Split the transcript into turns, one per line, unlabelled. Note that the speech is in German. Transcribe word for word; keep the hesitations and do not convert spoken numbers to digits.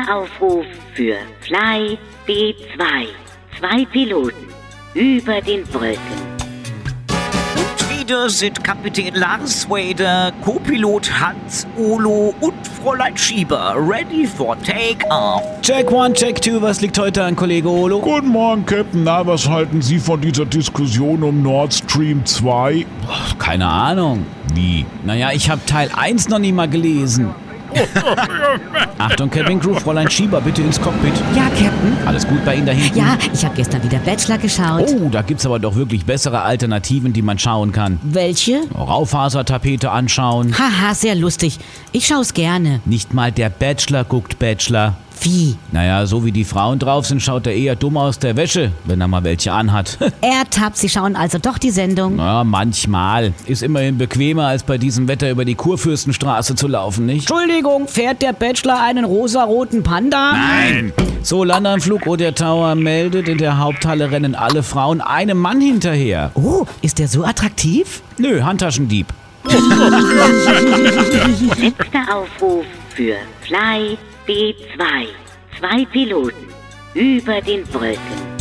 Letzter Aufruf für Fly B zwei. Zwei Piloten über den Wolken.
Und wieder sind Kapitän Lars Wader, Co-Pilot Hans Olo und Fräulein Schieber ready for take-off.
Check one, check two, was liegt heute an, Kollege Olo?
Guten Morgen, Captain. Na, was halten Sie von dieser Diskussion um Nord Stream zwei?
Boah, keine Ahnung. Wie? Naja, ich habe Teil eins noch nie mal gelesen. Achtung, Cabin Crew, Fräulein Schieber, bitte ins Cockpit.
Ja, Captain.
Alles gut bei Ihnen da hinten?
Ja, ich habe gestern wieder Bachelor geschaut.
Oh, da gibt's aber doch wirklich bessere Alternativen, die man schauen kann.
Welche?
Raufasertapete anschauen.
Haha, sehr lustig. Ich schau's gerne.
Nicht mal der Bachelor guckt Bachelor.
Wie?
Naja, so wie die Frauen drauf sind, schaut er eher dumm aus der Wäsche, wenn er mal welche anhat.
Ertappt, Sie schauen also doch die Sendung.
Ja, manchmal. Ist immerhin bequemer, als bei diesem Wetter über die Kurfürstenstraße zu laufen, nicht?
Entschuldigung, fährt der Bachelor einen rosaroten Panda?
Nein! So, Landeanflug Oder Tower meldet, in der Haupthalle rennen alle Frauen einem Mann hinterher.
Oh, ist der so attraktiv?
Nö, Handtaschendieb.
Letzter Aufruf für Fly B zwei. Zwei Piloten über den Wolken.